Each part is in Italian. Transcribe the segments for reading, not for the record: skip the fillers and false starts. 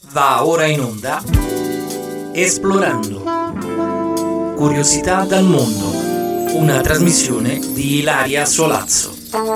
Va ora in onda Esplorando. Curiosità dal mondo. Una trasmissione di Ilaria Solazzo.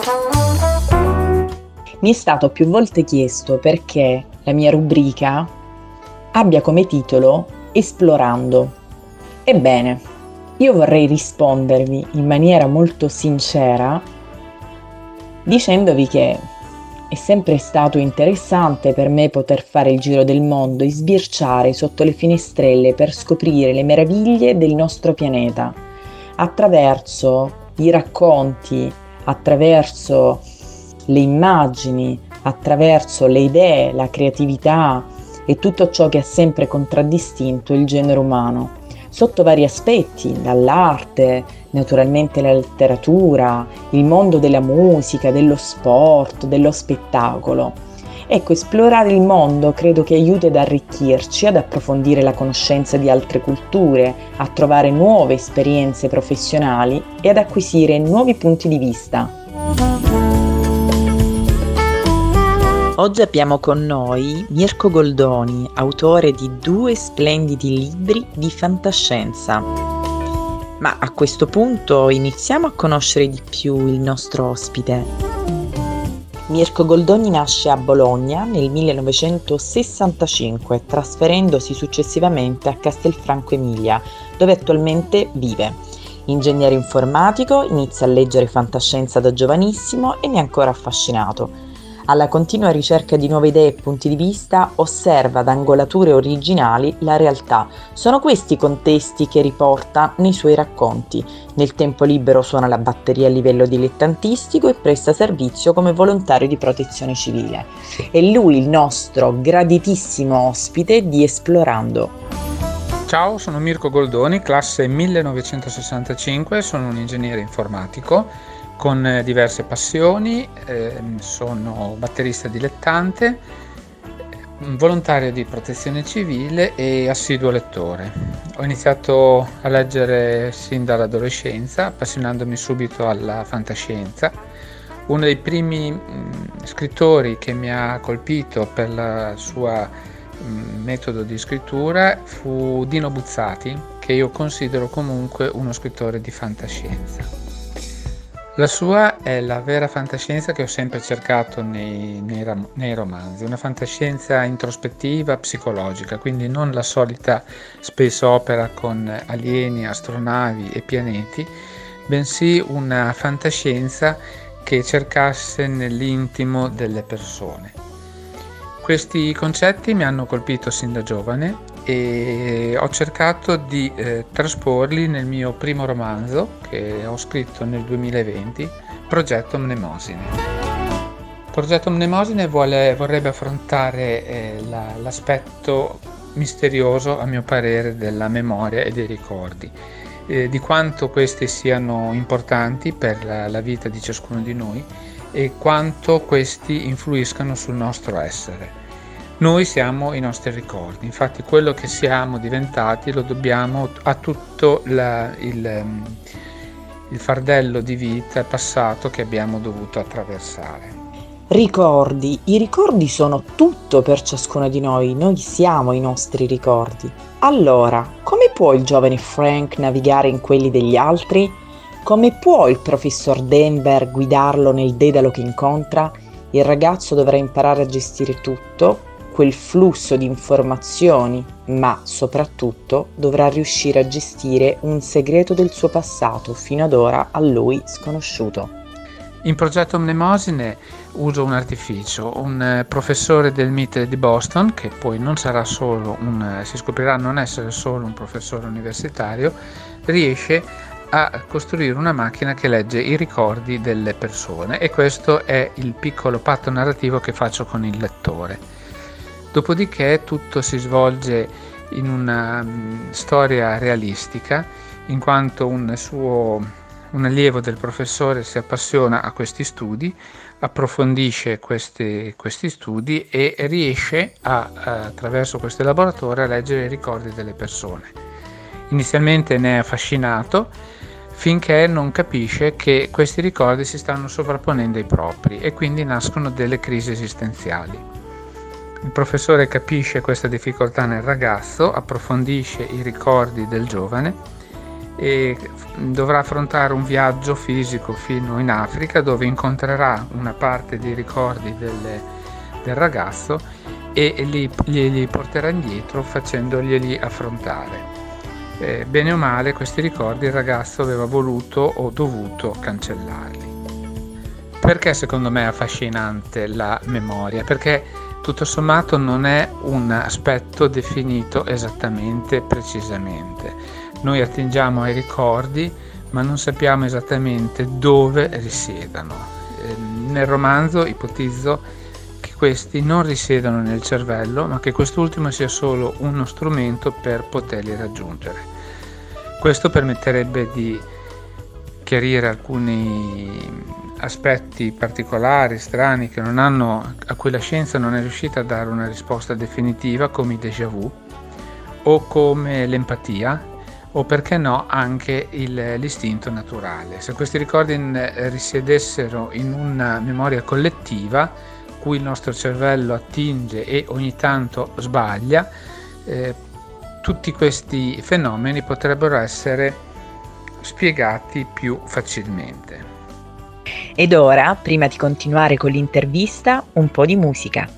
Mi è stato più volte chiesto perché la mia rubrica abbia come titolo Esplorando. Ebbene, io vorrei rispondervi in maniera molto sincera dicendovi che è sempre stato interessante per me poter fare il giro del mondo e sbirciare sotto le finestrelle per scoprire le meraviglie del nostro pianeta attraverso i racconti, attraverso le immagini, attraverso le idee, la creatività e tutto ciò che ha sempre contraddistinto il genere umano, sotto vari aspetti, dall'arte, naturalmente la letteratura, il mondo della musica, dello sport, dello spettacolo. Ecco, esplorare il mondo credo che aiuti ad arricchirci, ad approfondire la conoscenza di altre culture, a trovare nuove esperienze professionali e ad acquisire nuovi punti di vista. Oggi abbiamo con noi Mirko Goldoni, autore di 2 splendidi libri di fantascienza. Ma a questo punto iniziamo a conoscere di più il nostro ospite. Mirko Goldoni nasce a Bologna nel 1965, trasferendosi successivamente a Castelfranco Emilia, dove attualmente vive. Ingegnere informatico, inizia a leggere fantascienza da giovanissimo e ne è ancora affascinato. Alla continua ricerca di nuove idee e punti di vista, osserva ad angolature originali la realtà. Sono questi i contesti che riporta nei suoi racconti. Nel tempo libero suona la batteria a livello dilettantistico e presta servizio come volontario di protezione civile. È lui il nostro graditissimo ospite di Esplorando. Ciao, sono Mirko Goldoni, classe 1965, sono un ingegnere informatico con diverse passioni, sono batterista dilettante, volontario di protezione civile e assiduo lettore. Ho iniziato a leggere sin dall'adolescenza, appassionandomi subito alla fantascienza. Uno dei primi scrittori che mi ha colpito per il suo metodo di scrittura fu Dino Buzzati, che io considero comunque uno scrittore di fantascienza. La sua è la vera fantascienza che ho sempre cercato nei romanzi, una fantascienza introspettiva, psicologica, quindi non la solita space opera con alieni, astronavi e pianeti, bensì una fantascienza che cercasse nell'intimo delle persone. Questi concetti mi hanno colpito sin da giovane e ho cercato di trasporli nel mio primo romanzo che ho scritto nel 2020, Progetto Mnemosine. Progetto Mnemosine vorrebbe affrontare l'aspetto misterioso, a mio parere, della memoria e dei ricordi, di quanto questi siano importanti per la vita di ciascuno di noi e quanto questi influiscano sul nostro essere. Noi siamo i nostri ricordi, infatti quello che siamo diventati lo dobbiamo a tutto il fardello di vita passato che abbiamo dovuto attraversare. Ricordi, i ricordi sono tutto per ciascuno di noi siamo i nostri ricordi. Allora, come può il giovane Frank navigare in quelli degli altri? Come può il professor Denver guidarlo nel dedalo che incontra? Il ragazzo dovrà imparare a gestire tutto, quel flusso di informazioni, ma soprattutto dovrà riuscire a gestire un segreto del suo passato, fino ad ora a lui sconosciuto. In Progetto Mnemosine uso un artificio, un professore del MIT di Boston, che poi non sarà solo si scoprirà non essere solo un professore universitario, riesce a costruire una macchina che legge i ricordi delle persone, e questo è il piccolo patto narrativo che faccio con il lettore. Dopodiché tutto si svolge in una storia realistica, in quanto un allievo del professore si appassiona a questi studi, approfondisce questi studi e riesce attraverso questo laboratorio a leggere i ricordi delle persone. Inizialmente ne è affascinato finché non capisce che questi ricordi si stanno sovrapponendo ai propri e quindi nascono delle crisi esistenziali. Il professore capisce questa difficoltà nel ragazzo, approfondisce i ricordi del giovane e dovrà affrontare un viaggio fisico fino in Africa, dove incontrerà una parte dei ricordi del ragazzo e li porterà indietro facendoglieli affrontare. Bene o male, questi ricordi il ragazzo aveva voluto o dovuto cancellarli. Perché secondo me è affascinante la memoria? Perché tutto sommato non è un aspetto definito esattamente, precisamente. Noi attingiamo ai ricordi, ma non sappiamo esattamente dove risiedano. Nel romanzo ipotizzo che questi non risiedano nel cervello, ma che quest'ultimo sia solo uno strumento per poterli raggiungere. Questo permetterebbe di chiarire alcuni aspetti particolari, strani, a cui la scienza non è riuscita a dare una risposta definitiva, come i déjà vu o come l'empatia, o perché no anche l'istinto naturale. Se questi ricordi risiedessero in una memoria collettiva, cui il nostro cervello attinge e ogni tanto sbaglia, tutti questi fenomeni potrebbero essere spiegati più facilmente. Ed ora, prima di continuare con l'intervista, un po' di musica.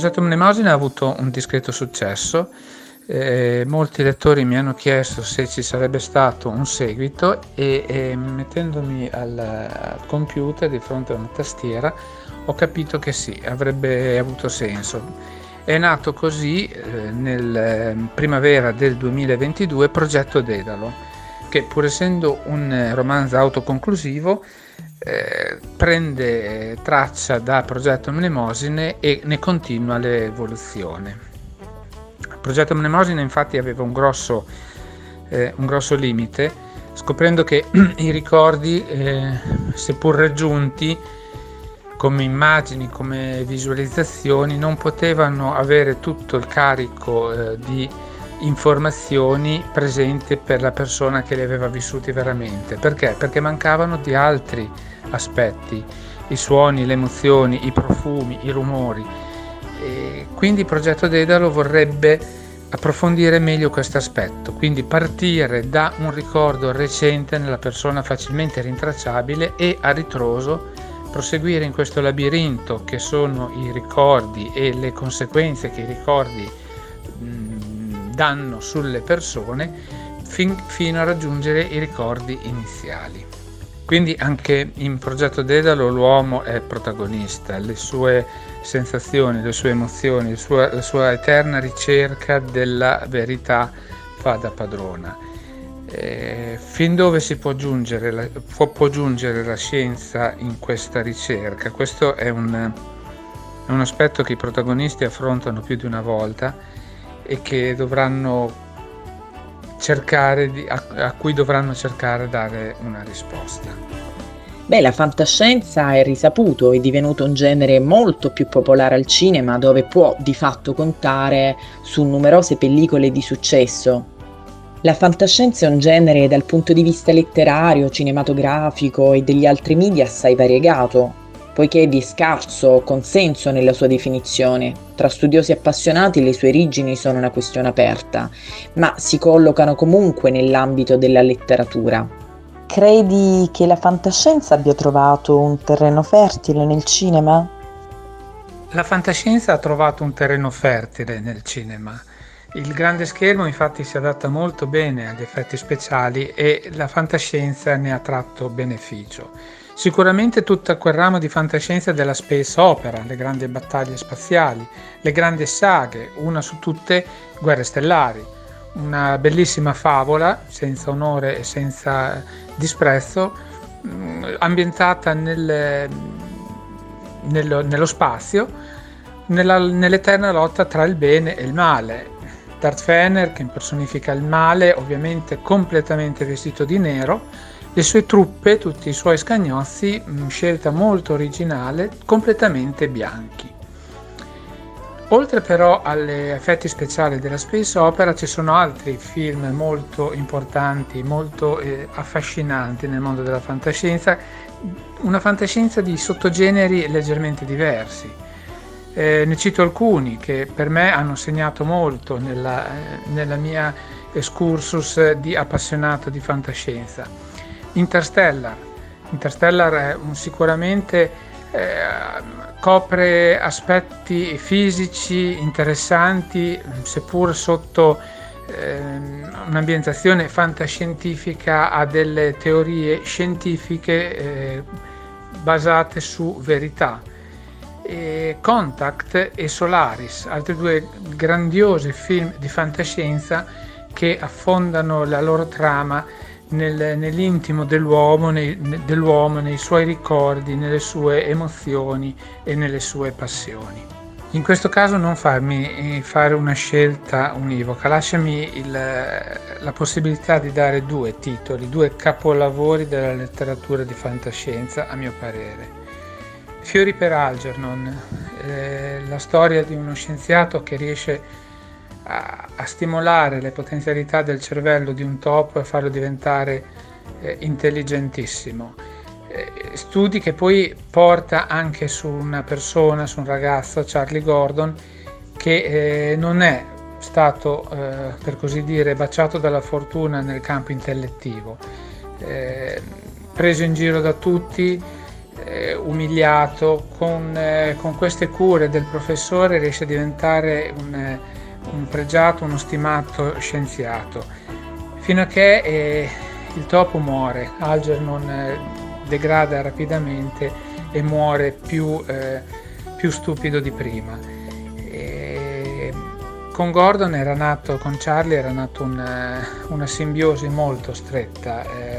progetto Mnemosine ha avuto un discreto successo. Molti lettori mi hanno chiesto se ci sarebbe stato un seguito e mettendomi al computer di fronte a una tastiera ho capito che sì, avrebbe avuto senso. È nato così nel primavera del 2022 Progetto Dedalo, che pur essendo un romanzo autoconclusivo prende traccia da Progetto Mnemosine e ne continua l'evoluzione. Il Progetto Mnemosine infatti aveva un grosso limite, scoprendo che i ricordi, seppur raggiunti come immagini, come visualizzazioni, non potevano avere tutto il carico di informazioni presenti per la persona che li aveva vissuti veramente. Perché? Perché mancavano di altri aspetti, i suoni, le emozioni, i profumi, i rumori. E quindi il Progetto Dedalo vorrebbe approfondire meglio questo aspetto, quindi partire da un ricordo recente nella persona facilmente rintracciabile e a ritroso proseguire in questo labirinto che sono i ricordi e le conseguenze che i ricordi danno sulle persone fino a raggiungere i ricordi iniziali. Quindi anche in Progetto Dedalo l'uomo è protagonista, le sue sensazioni, le sue emozioni, la sua eterna ricerca della verità fa da padrona. Fin dove si può giungere la scienza in questa ricerca? Questo è un aspetto che i protagonisti affrontano più di una volta e che dovranno a cui dovranno cercare di dare una risposta. Beh, la fantascienza è risaputo, è divenuto un genere molto più popolare al cinema, dove può di fatto contare su numerose pellicole di successo. La fantascienza è un genere dal punto di vista letterario, cinematografico e degli altri media assai variegato, poiché vi è scarso consenso nella sua definizione. Tra studiosi appassionati le sue origini sono una questione aperta, ma si collocano comunque nell'ambito della letteratura. Credi che la fantascienza abbia trovato un terreno fertile nel cinema? La fantascienza ha trovato un terreno fertile nel cinema. Il grande schermo infatti si adatta molto bene agli effetti speciali e la fantascienza ne ha tratto beneficio. Sicuramente tutto quel ramo di fantascienza della space opera, le grandi battaglie spaziali, le grandi saghe, una su tutte Guerre Stellari, una bellissima favola senza onore e senza disprezzo, ambientata nello spazio, nell'eterna lotta tra il bene e il male. Darth Vader, che impersonifica il male, ovviamente completamente vestito di nero, le sue truppe, tutti i suoi scagnozzi, scelta molto originale, completamente bianchi. Oltre però agli effetti speciali della space opera ci sono altri film molto importanti, molto affascinanti nel mondo della fantascienza, una fantascienza di sottogeneri leggermente diversi. Ne cito alcuni che per me hanno segnato molto nella mia excursus di appassionato di fantascienza. Interstellar è sicuramente copre aspetti fisici interessanti, seppur sotto un'ambientazione fantascientifica, ha delle teorie scientifiche basate su verità. Contact e Solaris, altri due grandiosi film di fantascienza che affondano la loro trama nell'intimo dell'uomo, nei suoi ricordi, nelle sue emozioni e nelle sue passioni. In questo caso non farmi fare una scelta univoca, lasciami la possibilità di dare due titoli, due capolavori della letteratura di fantascienza a mio parere. Fiori per Algernon, la storia di uno scienziato che riesce a stimolare le potenzialità del cervello di un topo e farlo diventare intelligentissimo. Studi che poi porta anche su una persona, su un ragazzo, Charlie Gordon, che non è stato, per così dire, baciato dalla fortuna nel campo intellettivo, preso in giro da tutti, umiliato, con queste cure del professore riesce a diventare un pregiato, uno stimato scienziato, fino a che il topo muore. Algernon degrada rapidamente e muore più stupido di prima. Con Charlie era nato una simbiosi molto stretta.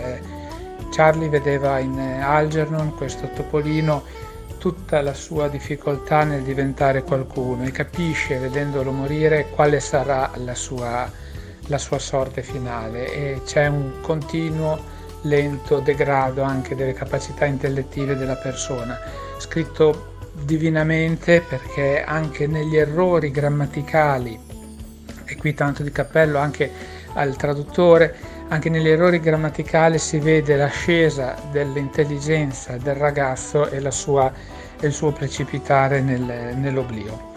Charlie vedeva in Algernon, questo topolino, tutta la sua difficoltà nel diventare qualcuno, e capisce, vedendolo morire, quale sarà la sua sorte finale, e c'è un continuo lento degrado anche delle capacità intellettive della persona, scritto divinamente, perché anche negli errori grammaticali, e qui tanto di cappello anche al traduttore, anche negli errori grammaticali si vede l'ascesa dell'intelligenza del ragazzo e il suo precipitare nell'oblio.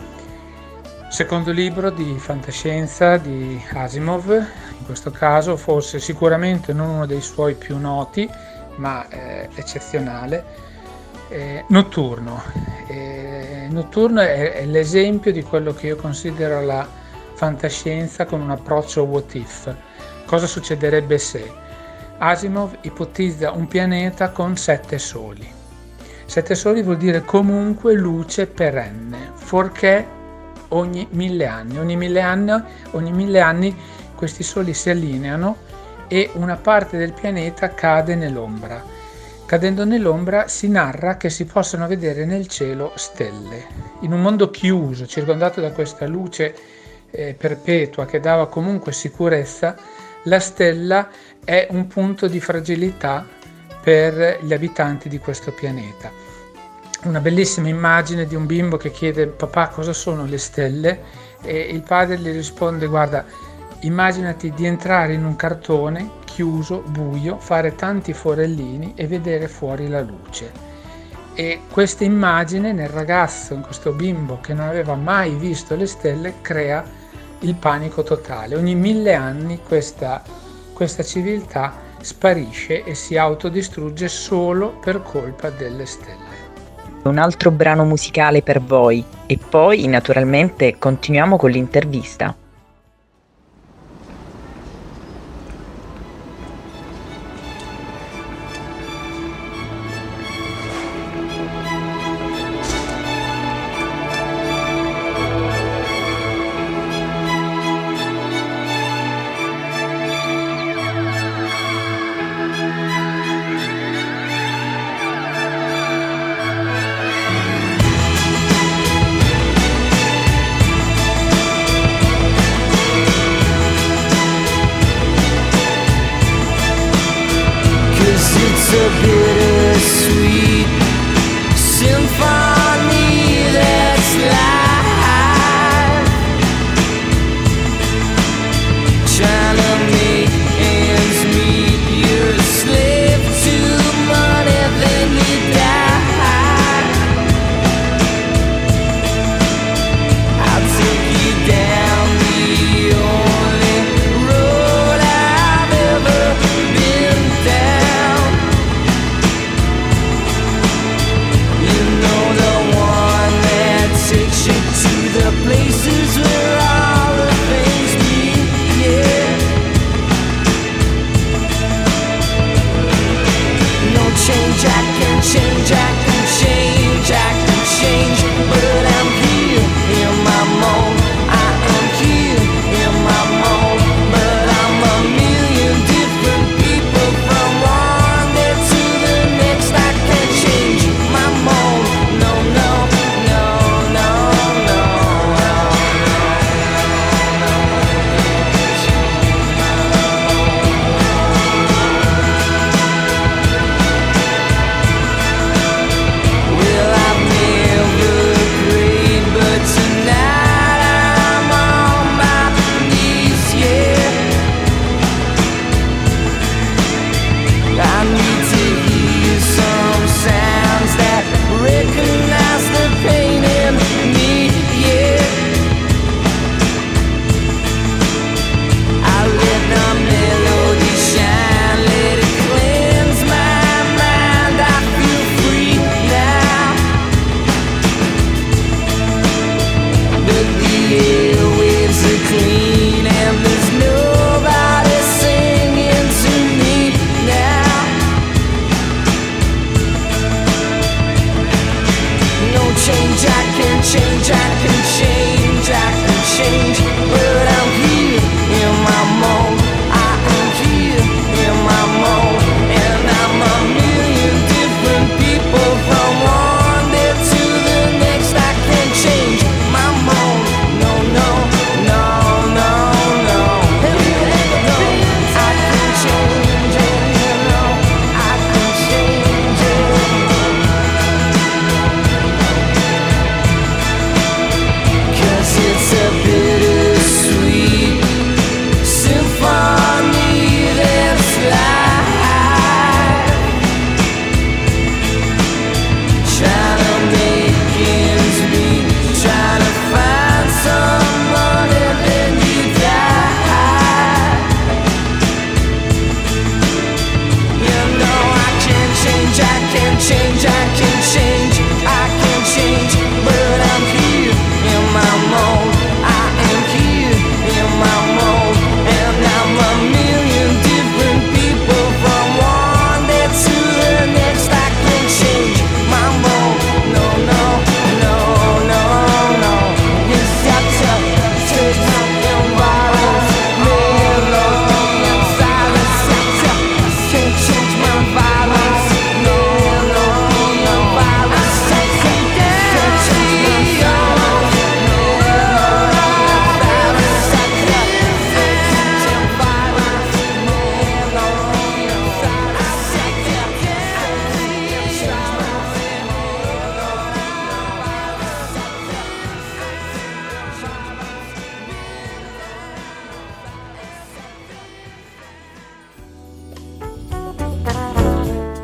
Secondo libro di fantascienza di Asimov, in questo caso forse sicuramente non uno dei suoi più noti, ma eccezionale, Notturno. Notturno è l'esempio di quello che io considero la fantascienza con un approccio what if. Cosa succederebbe se? Asimov ipotizza un pianeta con 7 soli. 7 soli vuol dire comunque luce perenne, fuorché ogni 1000 anni. Ogni mille anni questi soli si allineano e una parte del pianeta cade nell'ombra. Cadendo nell'ombra si narra che si possano vedere nel cielo stelle. In un mondo chiuso, circondato da questa luce perpetua che dava comunque sicurezza, la stella è un punto di fragilità per gli abitanti di questo pianeta. Una bellissima immagine di un bimbo che chiede: papà, cosa sono le stelle? E il padre gli risponde: guarda, immaginati di entrare in un cartone chiuso, buio, fare tanti forellini e vedere fuori la luce. E questa immagine nel ragazzo, in questo bimbo che non aveva mai visto le stelle, crea il panico totale. Ogni 1000 anni questa civiltà sparisce e si autodistrugge solo per colpa delle stelle. Un altro brano musicale per voi e poi naturalmente continuiamo con l'intervista.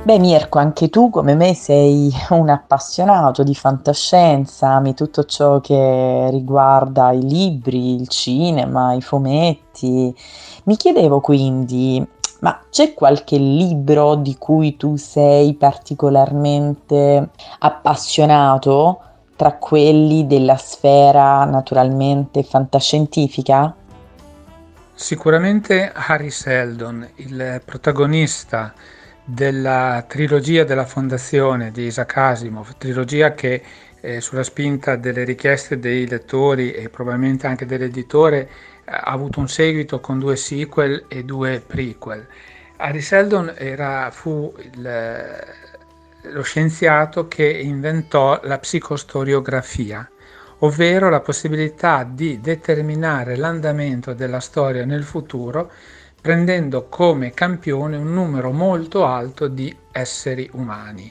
Beh Mirko, anche tu come me sei un appassionato di fantascienza, ami tutto ciò che riguarda i libri, il cinema, i fumetti. Mi chiedevo quindi, ma c'è qualche libro di cui tu sei particolarmente appassionato tra quelli della sfera naturalmente fantascientifica? Sicuramente Harry Seldon, il protagonista della trilogia della Fondazione di Isaac Asimov, trilogia che sulla spinta delle richieste dei lettori e probabilmente anche dell'editore ha avuto un seguito con 2 sequel e 2 prequel. Harry Seldon fu lo scienziato che inventò la psicostoriografia, ovvero la possibilità di determinare l'andamento della storia nel futuro prendendo come campione un numero molto alto di esseri umani.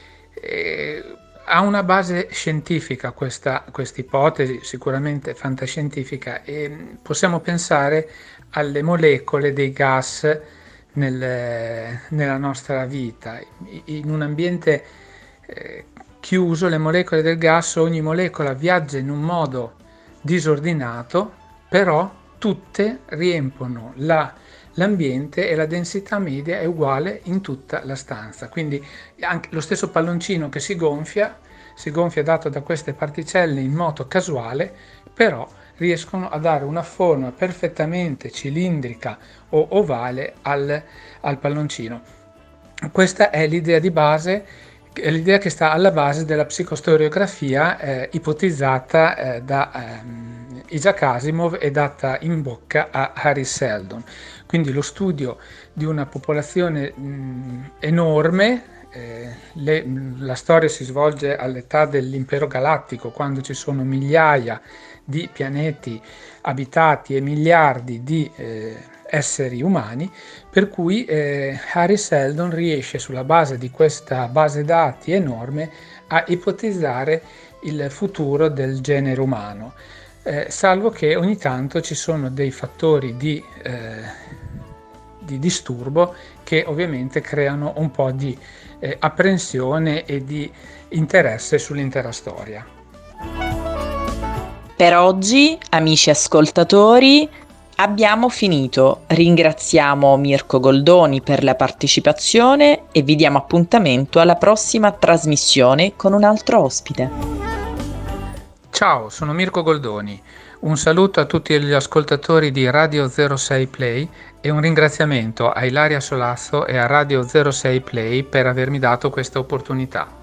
Ha una base scientifica questa ipotesi, sicuramente fantascientifica, e possiamo pensare alle molecole dei gas nella nostra vita. In un ambiente chiuso, le molecole del gas, ogni molecola viaggia in un modo disordinato, però tutte riempiono l'ambiente e la densità media è uguale in tutta la stanza. Quindi anche lo stesso palloncino che si gonfia dato da queste particelle in modo casuale, però riescono a dare una forma perfettamente cilindrica o ovale al palloncino. Questa è l'idea di base, è l'idea che sta alla base della psicostoriografia ipotizzata da Isaac Asimov e data in bocca a Harry Seldon. Quindi lo studio di una popolazione enorme. La storia si svolge all'età dell'impero galattico, quando ci sono migliaia di pianeti abitati e miliardi di esseri umani, per cui Harry Seldon riesce sulla base di questa base dati enorme a ipotizzare il futuro del genere umano, salvo che ogni tanto ci sono dei fattori di disturbo che ovviamente creano un po' di apprensione e di interesse sull'intera storia. Per oggi, amici ascoltatori, abbiamo finito. Ringraziamo Mirko Goldoni per la partecipazione e vi diamo appuntamento alla prossima trasmissione con un altro ospite. Ciao, sono Mirko Goldoni. Un saluto a tutti gli ascoltatori di Radio 06 Play e un ringraziamento a Ilaria Solazzo e a Radio 06 Play per avermi dato questa opportunità.